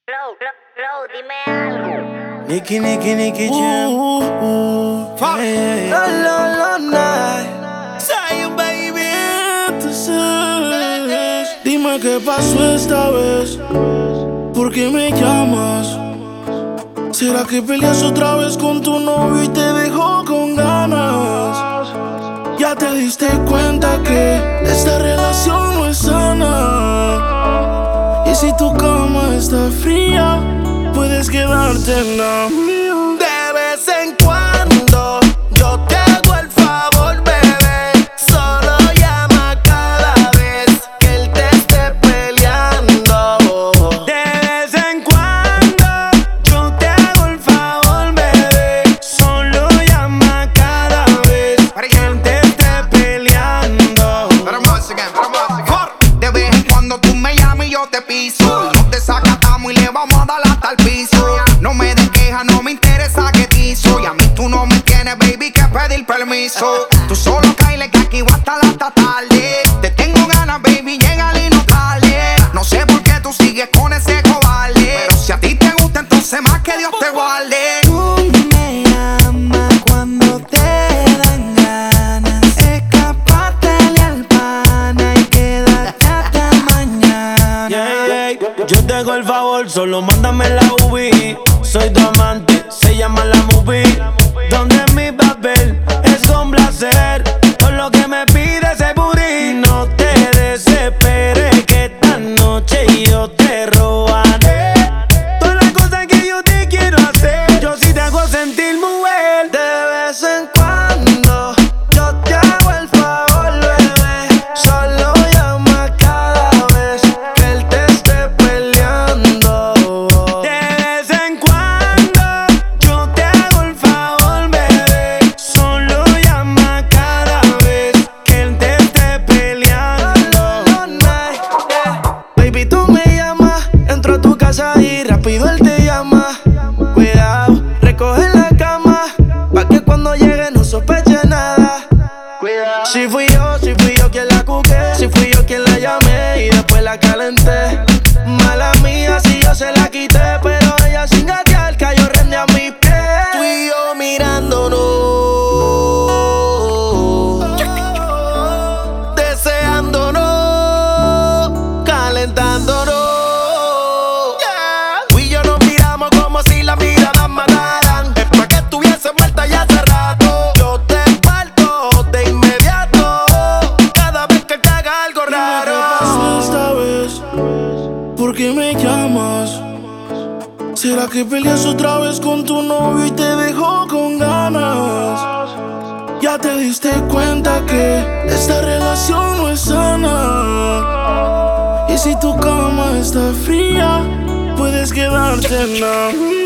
Flow, dime algo. Nicky Jam. Fuck. La night. Say baby, entonces dime qué pasó esta vez. ¿Por qué me llamas? ¿Será que peleas otra vez con tu novio y te dejó con ganas? Ya te diste cuenta que esta relación no es sana. Y si tu cama está fría, puedes quedarte en la mía. De vez en cuando yo te hago el favor, bebé. Solo llama cada vez que él te esté peleando. De vez en cuando yo te hago el favor, bebé. Solo llama cada vez que él te esté peleando. De vez en cuando tú me llamas y yo te piso. Y nos desacatamos y le vamos a dar hasta el piso. No me des queja, no me interesa que te hizo. Y a mí tú no me tienes, baby, que pedir permiso. Tú solo cáele que aquí va a estar hasta tarde. Te tengo ganas, baby, llegale y no tarde. No sé por qué tú sigues con ese cobarde. Pero si a ti te gusta, entonces más que Dios te guarde. Tú me llamas cuando te dan ganas. Escapátele al pana y quédate hasta mañana. Yo te hago el favor, solo mándame la UV. Soy tu amante, se llama la movie. Donde mi papel es complacer. Todo lo que me pide ese booty. No te desesperes que esta noche yo te robaré. Todas las cosas que yo te quiero hacer, yo sí te hago sentir mujer. De vez en cuando yo te hago el favor, bebé. Solo llama cada vez que él te esté peleando. De vez en cuando yo te hago el favor, bebé. Solo llama cada vez que él te esté peleando. Baby, tú me llamas, entro a tu casa y rápido él te llama. Cuidado, recoge la cama, pa' que cuando llegue no sospeche nada. Cuidado. Si fui yo quien la cuqué. Si fui yo quien la llamé y después la calenté. Mala mía si yo se la quité, pero ella sin gatear cayó rende a mis pies. Tú y yo mirándonos, deseándonos, calentándonos. Tú y yo nos miramos como si las miradas mataran. Es pa' que estuviese muerta ya hace rato. Yo te parto de inmediato cada vez que te haga algo raro. ¿Qué pasó esta vez? ¿Por qué me llamas? ¿Será que peleas otra vez con tu novio y te dejó con ganas? Ya te diste cuenta que esta relación no es sana. Y si tu cama está fría, puedes quedarte en la mía.